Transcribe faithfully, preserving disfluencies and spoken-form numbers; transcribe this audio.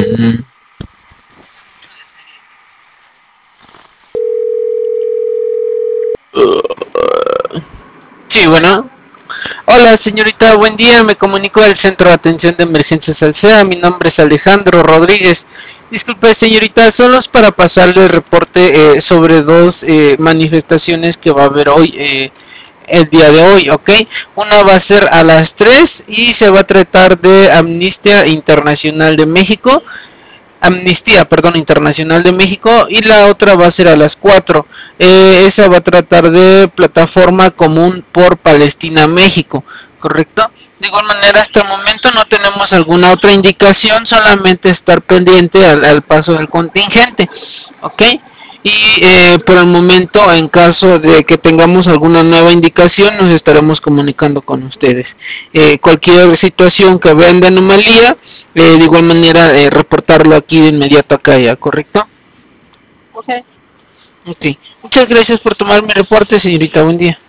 Mm. Sí, bueno. Hola señorita, buen día, me comunico del Centro de Atención de Emergencias Alsea, mi nombre es Alejandro Rodríguez. Disculpe señorita, solo es para pasarle el reporte eh, sobre dos eh, manifestaciones que va a haber hoy, eh, el día de hoy, ¿ok? Una va a ser a las tres y se va a tratar de Amnistía Internacional de México, Amnistía, perdón, Internacional de México, y la otra va a ser a las cuatro. Eh, esa va a tratar de Plataforma Común por Palestina México, ¿correcto? De igual manera, hasta el momento no tenemos alguna otra indicación, solamente estar pendiente al, al paso del contingente, ¿ok? Y eh, por el momento, en caso de que tengamos alguna nueva indicación, nos estaremos comunicando con ustedes. Eh, cualquier situación que vean de anomalía, eh, de igual manera, eh, reportarlo aquí de inmediato acá ya, ¿correcto? Ok. Ok. Muchas gracias por tomar mi reporte, señorita. Buen día.